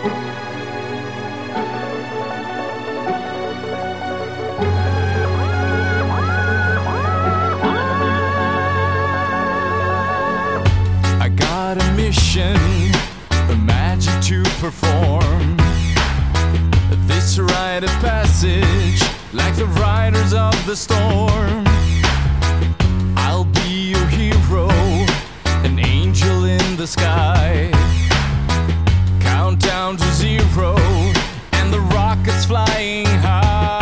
I got a mission, a magic to perform. This rite of passage, like the riders of the storm. I'll be your hero, an angel in the sky. Count down to 0, and the rocket's flying high.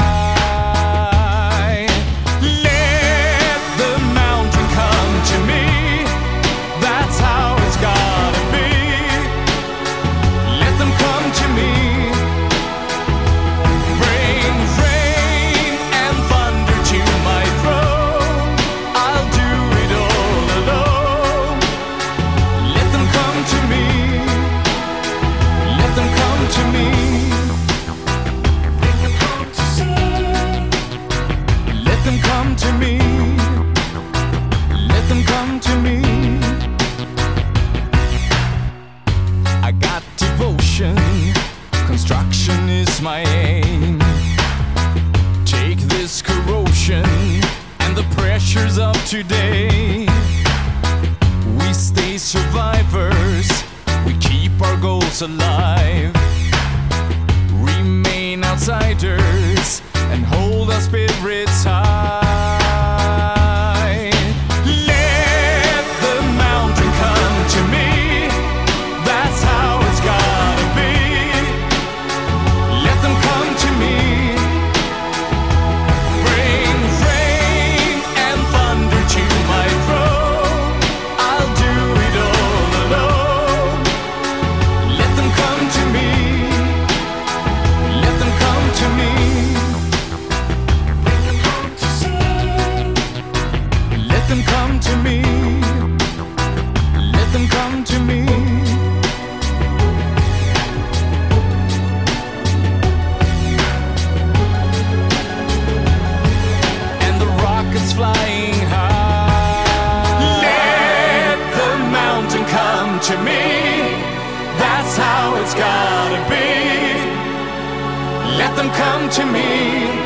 Let the mountain come to me. That's how it's gotta be. Let them come to me. Bring rain and thunder to my throne. I'll do it all alone. Let them come to me. Let them come to me. Bring them home to see. Let them come to me. Let them come to me. I got devotion, construction is my aim. Take this corrosion and the pressures of today. We stay survivors, we keep our goals alive. Remain outsiders and hold our spirits high. Let the mountain come to me. That's how it's gotta be. Let them come to me. Bring rain and thunder to my throne. I'll do it all alone. Let them come to me. Let them come to me. Bring them home to see. Let them come to me. Let them come to me. And the rocket's flying high. Let the mountain come to me. That's how it's gotta be. Let them come to me.